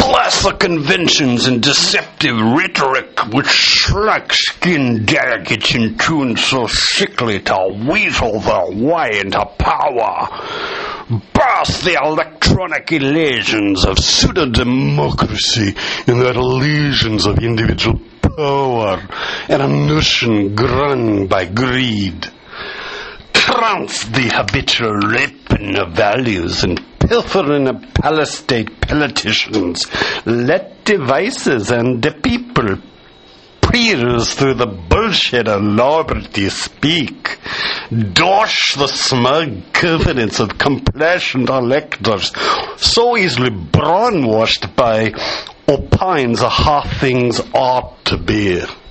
Bless the conventions and deceptive rhetoric which slack-skinned delegates in tune so sickly to weasel their way into power. Burst the electronic illusions of pseudo-democracy in their illusions of individual power and a notion grown by greed. Trounce the habitual raping of values and pilfering of palisade politicians. Let devices and the people peers through the bullshit of liberty speak. Dosh the smug confidence of complacent electors, so easily brainwashed by opines of how things ought to be.